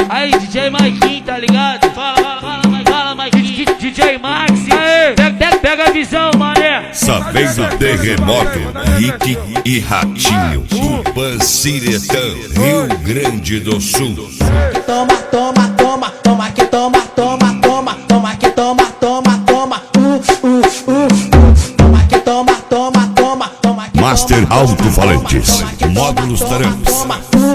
Aí, DJ Maiquinho, tá ligado? Fala, Maiquinho. DJ Max, aí. Pega a visão, mané. Sabendo terremoto, Rick e Ratinho, Panciretão, Rio Grande do Sul. Toma, toma, toma, toma que toma, toma, toma, toma que toma, toma, toma, toma que toma, toma, toma, toma que Master Alto-Falantes, Módulos Tramps.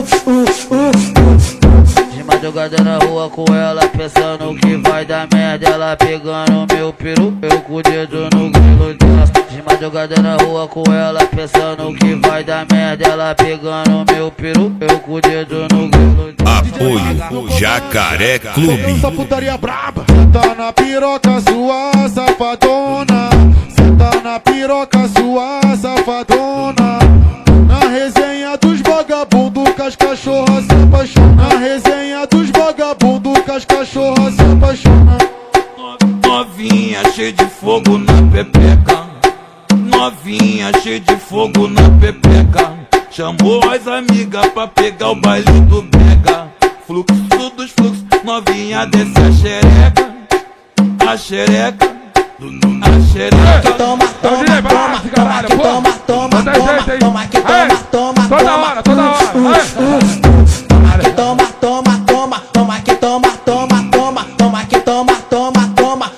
De madrugada na rua com ela, pensando que vai dar merda. Ela pegando meu peru, eu com o dedo no grilo dela. De madrugada na rua com ela, pensando que vai dar merda. Ela pegando meu peru, eu com o dedo no grilo dela. Apoio Jacaré Clube. Essa putaria braba. Senta na piroca sua safadona. Senta na piroca sua safadona. Na resenha dos vagabundos que as cachorras se apaixonam. Na resenha dos vagabundos que as cachorras se apaixonam. Novinha cheia de fogo na pepeca. Novinha cheia de fogo na pepeca. Chamou as amigas pra pegar o baile do Brega. Fluxo dos fluxos, novinha desce a xereca. A xereca, a xereca. Toma, toma, toma, toma que toma, toma, toma, toma que toma, toma, toda hora, toda hora. toma que toma, toma, toma, toma que toma, toma, toma, toma que toma, toma, toma,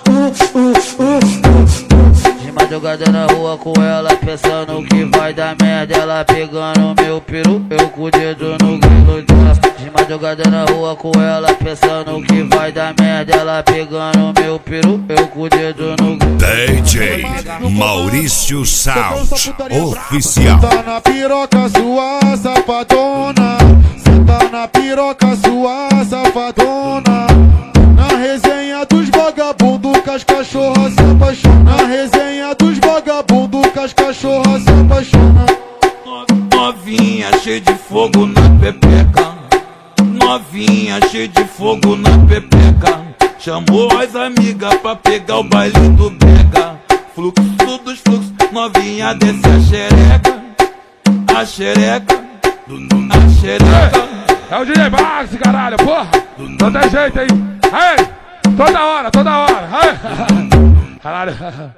De madrugada na rua com ela, pensando que vai dar merda. Ela pegando meu peru, eu com o dedo no grilo dela. De madrugada na rua com ela, pensando que vai dar merda. Ela pegando meu peru, eu com o dedo no grilo. DJ Maurício Sound Oficial. Senta na piroca sua safadona. Senta na piroca sua safadona. Na resenha dos vagabundos que as cachorras se apaixonam. Na resenha dos vagabundos que as cachorras se apaixonam. Novinha cheia de fogo na pepeca. Novinha cheia de fogo na pepeca. Chamou as amigas pra pegar o baile do Brega. Fluxo dos fluxos, novinha desce a xereca. A xereca, a xereca. É o DJ Max, caralho, porra. Não tem jeito aí. Aí, toda hora, toda hora. Aí. Caralho.